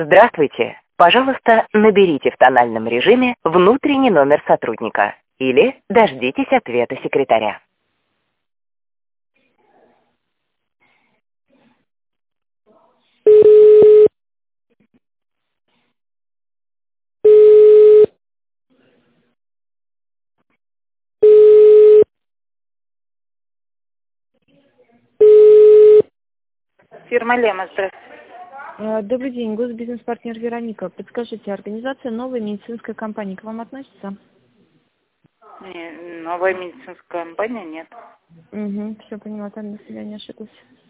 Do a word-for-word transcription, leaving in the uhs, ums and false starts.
Здравствуйте. Пожалуйста, наберите в тональном режиме внутренний номер сотрудника или дождитесь ответа секретаря. Фирма Лема, здравствуйте. Э, Добрый день, госбизнес-партнер Вероника. Подскажите, организация новой медицинской компании к вам относится? Не, новая медицинская компания нет. Угу, все поняла, там, до свидания, ошиблась.